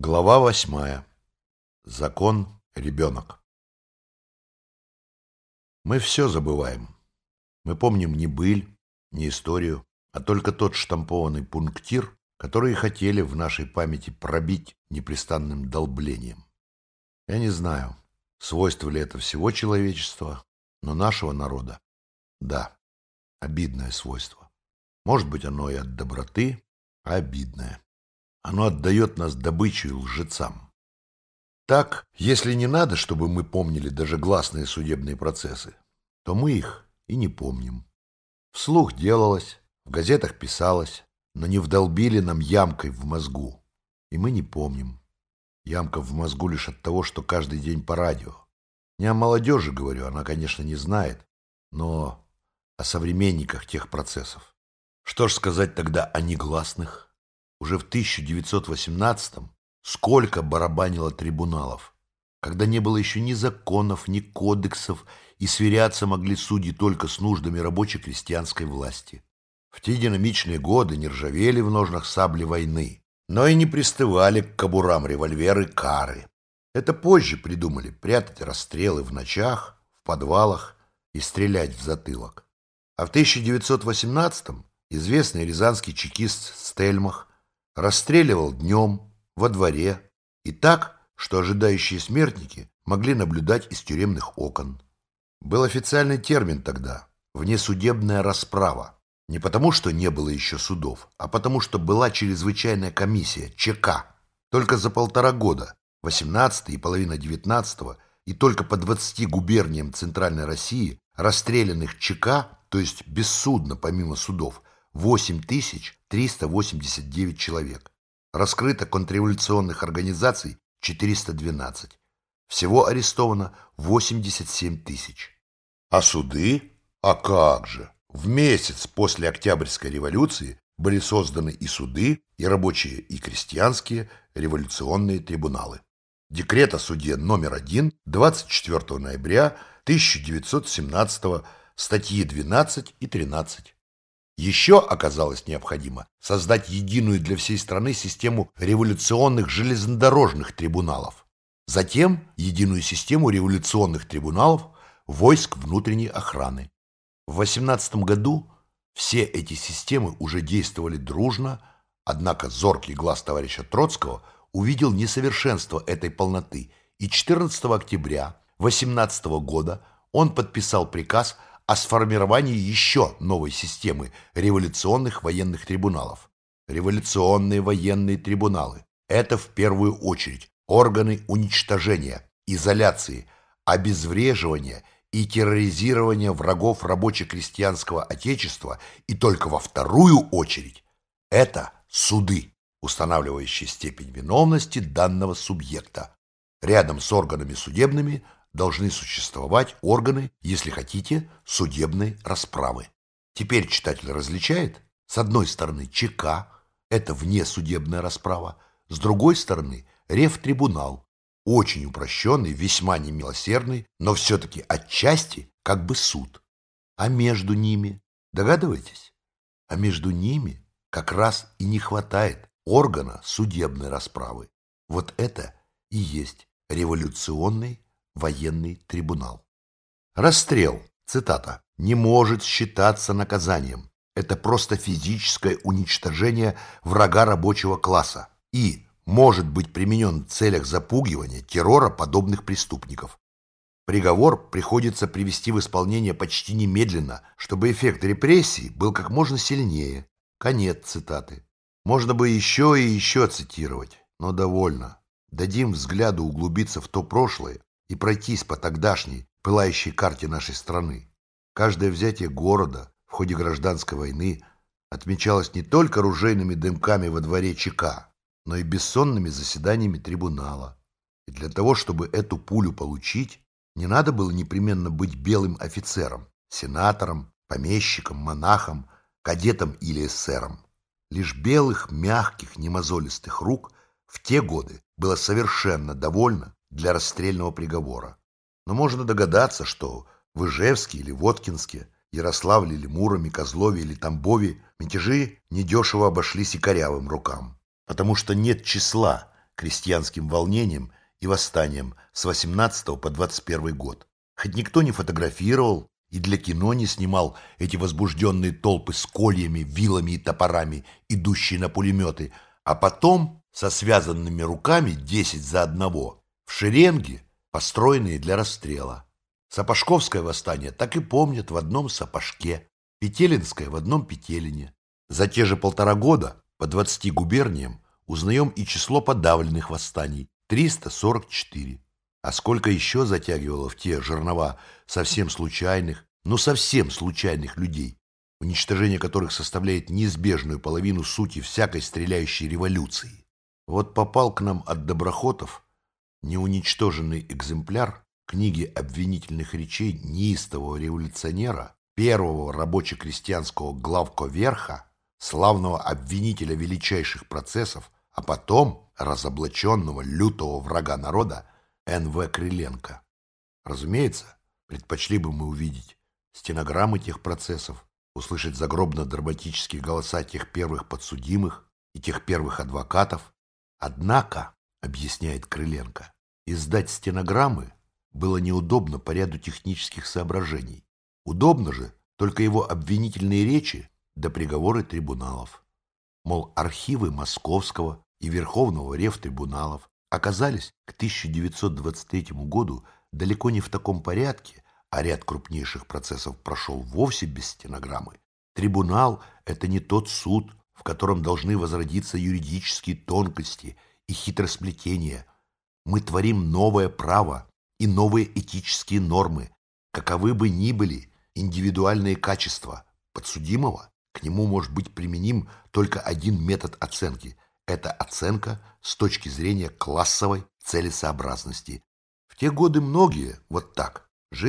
Глава 8. Закон ребенок. Мы все забываем. Мы помним не быль, не историю, а только тот штампованный пунктир, который хотели в нашей памяти пробить непрестанным долблением. Я не знаю, свойство ли это всего человечества, но нашего народа — да, обидное свойство. Может быть, оно и от доброты, а обидное. Оно отдает нас добычу и лжецам. Так, если не надо, чтобы мы помнили даже гласные судебные процессы, то мы их и не помним. Вслух делалось, в газетах писалось, но не вдолбили нам ямкой в мозгу. И мы не помним. Ямка в мозгу лишь от того, что каждый день по радио. Не о молодежи говорю, она, конечно, не знает, но о современниках тех процессов. Что ж сказать тогда о негласных? Уже в 1918-м сколько барабанило трибуналов, когда не было еще ни законов, ни кодексов, и сверяться могли судьи только с нуждами рабоче-крестьянской власти. В те динамичные годы не ржавели в ножнах сабли войны, но и не пристывали к кобурам револьверы кары. Это позже придумали прятать расстрелы в ночах, в подвалах и стрелять в затылок. А в 1918-м известный рязанский чекист Стельмах расстреливал днем, во дворе, и так, что ожидающие смертники могли наблюдать из тюремных окон. Был официальный термин тогда — внесудебная расправа. Не потому, что не было еще судов, а потому, что была чрезвычайная комиссия, ЧК. Только за 1,5 года, 18-й и половина 19-го, и только по 20 губерниям Центральной России расстрелянных ЧК, то есть бессудно помимо судов, 8389 человек. Раскрыто контрреволюционных организаций 412. Всего арестовано 87 тысяч. А суды? А как же! В месяц после Октябрьской революции были созданы и суды, и рабочие, и крестьянские революционные трибуналы. Декрет о суде номер 1 24 ноября 1917, статьи 12 и 13. Еще оказалось необходимо создать единую для всей страны систему революционных железнодорожных трибуналов. Затем единую систему революционных трибуналов войск внутренней охраны. В 18 году все эти системы уже действовали дружно, однако зоркий глаз товарища Троцкого увидел несовершенство этой полноты, и 14 октября 18 года он подписал приказ о сформировании еще новой системы революционных военных трибуналов. Революционные военные трибуналы – это в первую очередь органы уничтожения, изоляции, обезвреживания и терроризирования врагов рабоче-крестьянского отечества, и только во вторую очередь – это суды, устанавливающие степень виновности данного субъекта. Рядом с органами судебными должны существовать органы, если хотите, судебной расправы. Теперь читатель различает: с одной стороны ЧК – это внесудебная расправа, с другой стороны ревтрибунал, очень упрощенный, весьма немилосердный, но все-таки отчасти как бы суд. А между ними, догадываетесь? А между ними как раз и не хватает органа судебной расправы. Вот это и есть революционный военный трибунал. Расстрел, цитата, «не может считаться наказанием. Это просто физическое уничтожение врага рабочего класса и может быть применен в целях запугивания, террора подобных преступников. Приговор приходится привести в исполнение почти немедленно, чтобы эффект репрессий был как можно сильнее». Конец цитаты. Можно бы еще и еще цитировать, но довольно. Дадим взгляду углубиться в то прошлое и пройтись по тогдашней, пылающей карте нашей страны. Каждое взятие города в ходе гражданской войны отмечалось не только ружейными дымками во дворе ЧК, но и бессонными заседаниями трибунала. И для того, чтобы эту пулю получить, не надо было непременно быть белым офицером, сенатором, помещиком, монахом, кадетом или эсером. Лишь белых, мягких, немозолистых рук в те годы было совершенно довольно для расстрельного приговора. Но можно догадаться, что в Ижевске или Воткинске, Ярославле или Муроме, Козлове или Тамбове мятежи недешево обошлись и корявым рукам, потому что нет числа, крестьянским волнениям и восстаниям с 18 по 21 год. Хоть никто не фотографировал и для кино не снимал эти возбужденные толпы с кольями, вилами и топорами, идущие на пулеметы, а потом со связанными руками 10 за одного, в шеренге, построенные для расстрела. Сапожковское восстание так и помнят в одном Сапожке, Петелинское в одном Петелине. За те же 1,5 года по 20 губерниям узнаем и число подавленных восстаний – 344. А сколько еще затягивало в те жернова совсем случайных, совсем случайных людей, уничтожение которых составляет неизбежную половину сути всякой стреляющей революции. Вот попал к нам от доброхотов неуничтоженный экземпляр книги обвинительных речей неистового революционера, первого рабоче-крестьянского главковерха, славного обвинителя величайших процессов, а потом разоблаченного лютого врага народа Н.В. Крыленко. Разумеется, предпочли бы мы увидеть стенограммы тех процессов, услышать загробно-драматические голоса тех первых подсудимых и тех первых адвокатов. Однако, объясняет Крыленко, издать стенограммы было неудобно по ряду технических соображений. Удобно же только его обвинительные речи да приговоры трибуналов. Мол, архивы Московского и Верховного ревтрибуналов оказались к 1923 году далеко не в таком порядке, а ряд крупнейших процессов прошел вовсе без стенограммы. Трибунал – это не тот суд, в котором должны возродиться юридические тонкости и хитросплетения. Мы творим новое право и новые этические нормы, каковы бы ни были индивидуальные качества подсудимого, к нему может быть применим только один метод оценки – это оценка с точки зрения классовой целесообразности. В те годы многие вот так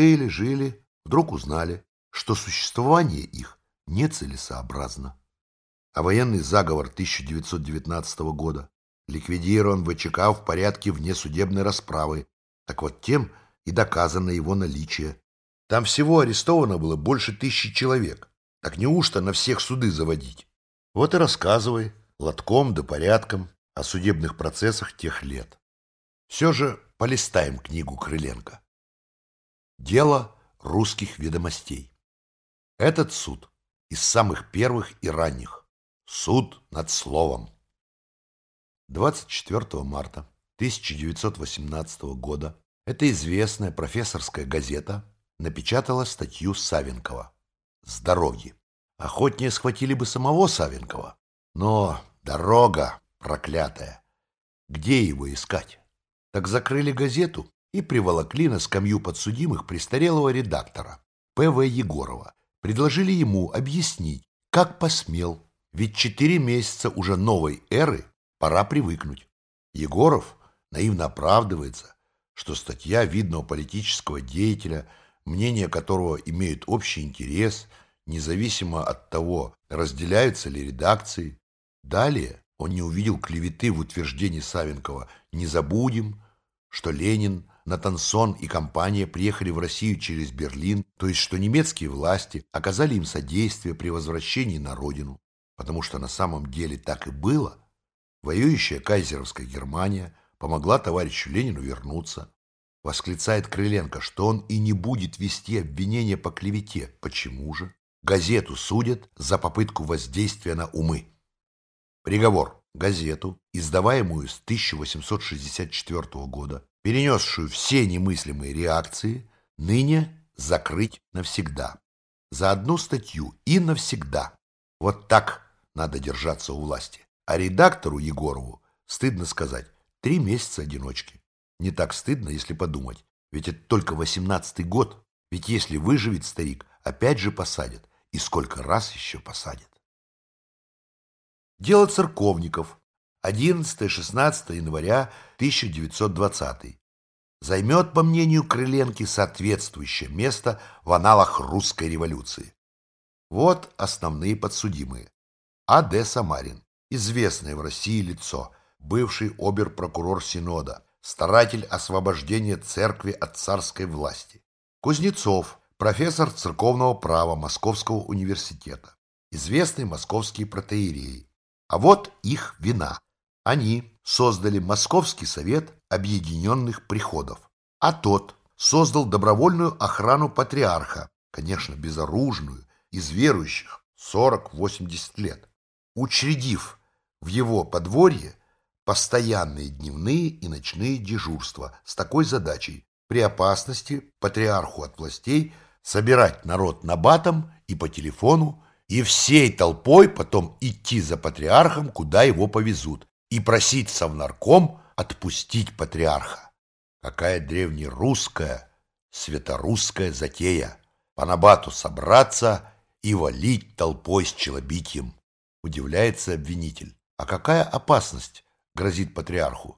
жили, вдруг узнали, что существование их нецелесообразно. А военный заговор 1919 года ликвидирован ВЧК в порядке внесудебной расправы. Так вот тем и доказано его наличие. Там всего арестовано было больше 1000 человек. Так неужто на всех суды заводить? Вот и рассказывай, лотком да порядком, о судебных процессах тех лет. Все же полистаем книгу Крыленко. Дело русских ведомостей. Этот суд из самых первых и ранних. Суд над словом. 24 марта 1918 года эта известная профессорская газета напечатала статью Савенкова «Здоровье». Охотнее схватили бы самого Савенкова, но дорога проклятая. Где его искать? Так закрыли газету и приволокли на скамью подсудимых престарелого редактора П.В. Егорова. Предложили ему объяснить, как посмел, ведь 4 месяца уже новой эры пора привыкнуть. Егоров наивно оправдывается, что статья видного политического деятеля, мнение которого имеют общий интерес, независимо от того, разделяются ли редакции. Далее он не увидел клеветы в утверждении Савенкова «Не забудем, что Ленин, Натансон и компания приехали в Россию через Берлин, то есть что немецкие власти оказали им содействие при возвращении на родину, потому что на самом деле так и было. Воюющая кайзеровская Германия помогла товарищу Ленину вернуться». Восклицает Крыленко, что он и не будет вести обвинения по клевете. Почему же? Газету судят за попытку воздействия на умы. Приговор. Газету, издаваемую с 1864 года, перенесшую все немыслимые реакции, ныне закрыть навсегда. За одну статью и навсегда. Вот так надо держаться у власти. А редактору Егорову, стыдно сказать, 3 месяца одиночки. Не так стыдно, если подумать. Ведь это только 18-й год. Ведь если выживет старик, опять же посадят. И сколько раз еще посадят. Дело церковников. 11-16 января 1920. Займет, по мнению Крыленки, соответствующее место в аналах русской революции. Вот основные подсудимые. А.Д. Самарин. Известное в России лицо. Бывший обер-прокурор Синода. Старатель освобождения церкви от царской власти. Кузнецов, профессор церковного права Московского университета. Известный московский протоиерей. А вот их вина. Они создали Московский совет объединенных приходов, а тот создал добровольную охрану патриарха, конечно, безоружную, из верующих 40-80 лет, учредив в его подворье постоянные дневные и ночные дежурства с такой задачей при опасности патриарху от властей собирать народ набатом и по телефону и всей толпой потом идти за патриархом, куда его повезут, и просить совнарком отпустить патриарха. Какая древнерусская, святорусская затея! По набату собраться и валить толпой с челобитьем. Удивляется обвинитель. А какая опасность грозит патриарху?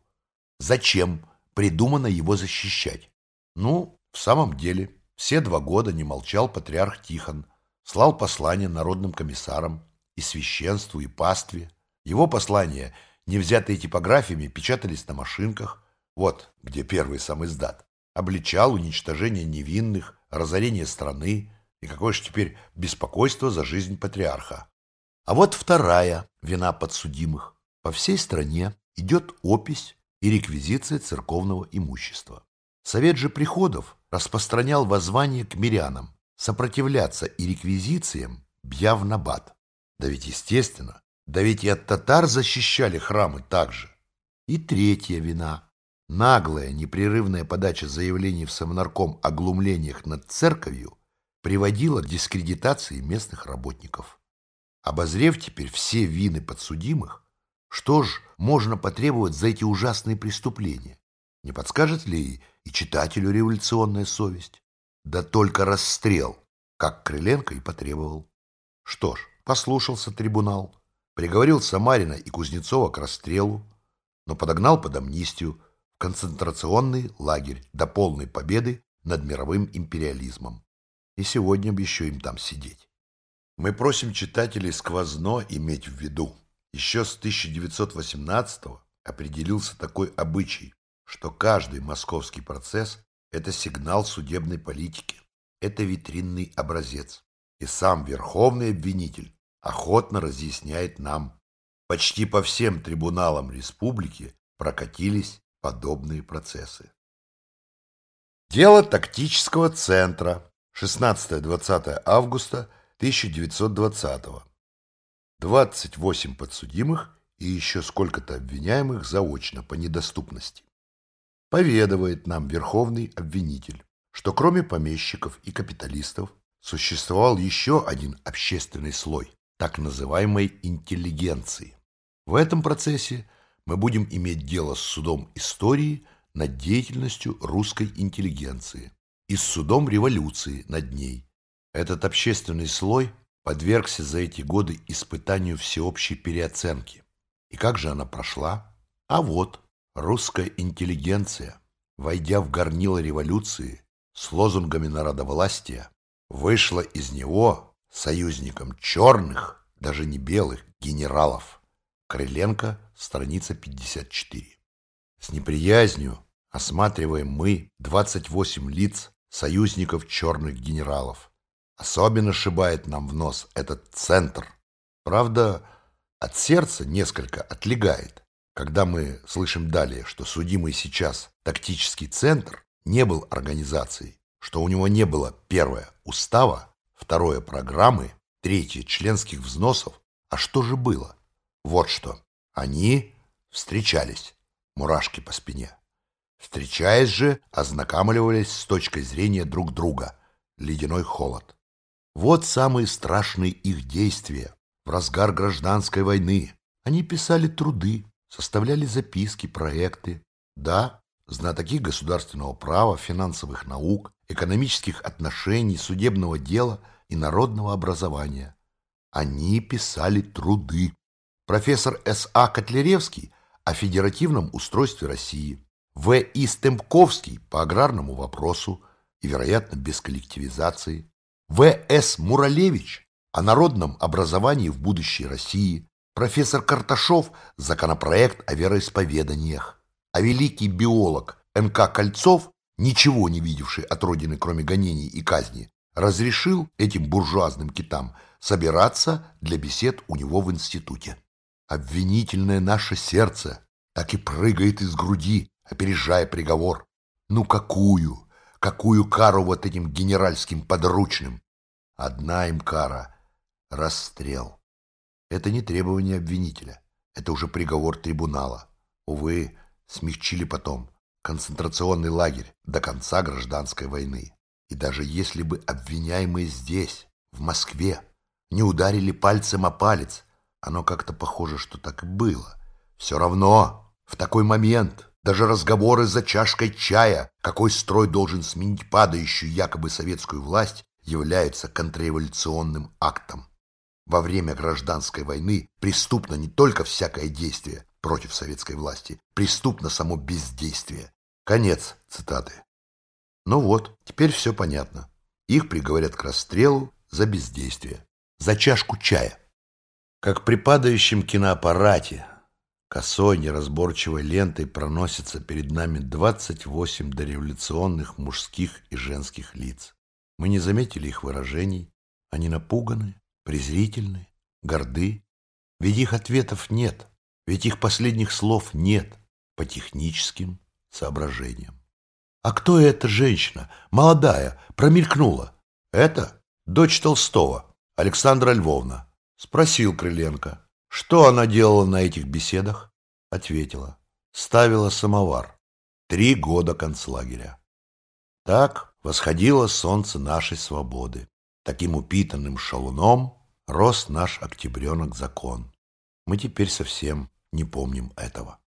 Зачем придумано его защищать? Ну, в самом деле, все 2 года не молчал патриарх Тихон, слал послания народным комиссарам и священству, и пастве. Его послания, не взятые типографиями, печатались на машинках, вот где первый сам издат, обличал уничтожение невинных, разорение страны и какое же теперь беспокойство за жизнь патриарха. А вот вторая вина подсудимых. По всей стране идет опись и реквизиция церковного имущества. Совет же приходов распространял воззвание к мирянам сопротивляться и реквизициям, бья в набат. Да ведь естественно, да ведь и от татар защищали храмы также. И третья вина. Наглая, непрерывная подача заявлений в Совнарком о глумлениях над церковью приводила к дискредитации местных работников. Обозрев теперь все вины подсудимых, что ж можно потребовать за эти ужасные преступления? Не подскажет ли и читателю революционная совесть? Да только расстрел, как Крыленко и потребовал. Что ж, послушался трибунал, приговорил Самарина и Кузнецова к расстрелу, но подогнал под амнистию в концентрационный лагерь до полной победы над мировым империализмом. И сегодня бы еще им там сидеть. Мы просим читателей сквозно иметь в виду. Еще с 1918-го определился такой обычай, что каждый московский процесс – это сигнал судебной политики, это витринный образец. И сам верховный обвинитель охотно разъясняет нам. Почти по всем трибуналам республики прокатились подобные процессы. Дело тактического центра. 16-20 августа 1920-го. 28 подсудимых и еще сколько-то обвиняемых заочно по недоступности. Поведывает нам верховный обвинитель, что кроме помещиков и капиталистов существовал еще один общественный слой, так называемой интеллигенции. В этом процессе мы будем иметь дело с судом истории над деятельностью русской интеллигенции и с судом революции над ней. Этот общественный слой подвергся за эти годы испытанию всеобщей переоценки. И как же она прошла? А вот русская интеллигенция, войдя в горнило революции с лозунгами народовластия, вышла из него союзником черных, даже не белых, генералов. Крыленко, страница 54. С неприязнью осматриваем мы 28 лиц союзников черных генералов. Особенно шибает нам в нос этот центр. Правда, от сердца несколько отлегает, когда мы слышим далее, что судимый сейчас тактический центр не был организацией, что у него не было, первое, устава, второе, программы, третье, членских взносов. А что же было? Вот что. Они встречались, мурашки по спине. Встречаясь же, ознакомливались с точкой зрения друг друга, ледяной холод. Вот самые страшные их действия. В разгар гражданской войны они писали труды, составляли записки, проекты. Да, знатоки государственного права, финансовых наук, экономических отношений, судебного дела и народного образования. Они писали труды. Профессор С.А. Котляревский о федеративном устройстве России, В.И. Стемпковский по аграрному вопросу и, вероятно, без коллективизации, В.С. Муралевич о народном образовании в будущей России, профессор Карташов законопроект о вероисповеданиях, а великий биолог Н.К. Кольцов, ничего не видевший от родины, кроме гонений и казни, разрешил этим буржуазным китам собираться для бесед у него в институте. Обвинительное наше сердце так и прыгает из груди, опережая приговор. Ну какую кару вот этим генеральским подручным? Одна им кара — расстрел. Это не требование обвинителя, это уже приговор трибунала. Увы, смягчили потом. Концентрационный лагерь до конца гражданской войны. И даже если бы обвиняемые здесь, в Москве, не ударили пальцем о палец, оно как-то похоже, что так и было. Все равно, в такой момент, даже разговоры за чашкой чая, какой строй должен сменить падающую якобы советскую власть, являются контрреволюционным актом. Во время гражданской войны преступно не только всякое действие против советской власти, преступно само бездействие. Конец цитаты. Ну вот, теперь все понятно. Их приговорят к расстрелу за бездействие, за чашку чая. Как при падающем киноаппарате, косой неразборчивой лентой проносится перед нами 28 дореволюционных мужских и женских лиц. Мы не заметили их выражений. Они напуганы, презрительны, горды. Ведь их ответов нет, ведь их последних слов нет по техническим соображениям. А кто эта женщина, молодая, промелькнула? Это дочь Толстого, Александра Львовна. Спросил Крыленко, что она делала на этих беседах? Ответила, ставила самовар. 3 года концлагеря. Так восходило солнце нашей свободы. Таким упитанным шалуном рос наш октябренок закон. Мы теперь совсем не помним этого.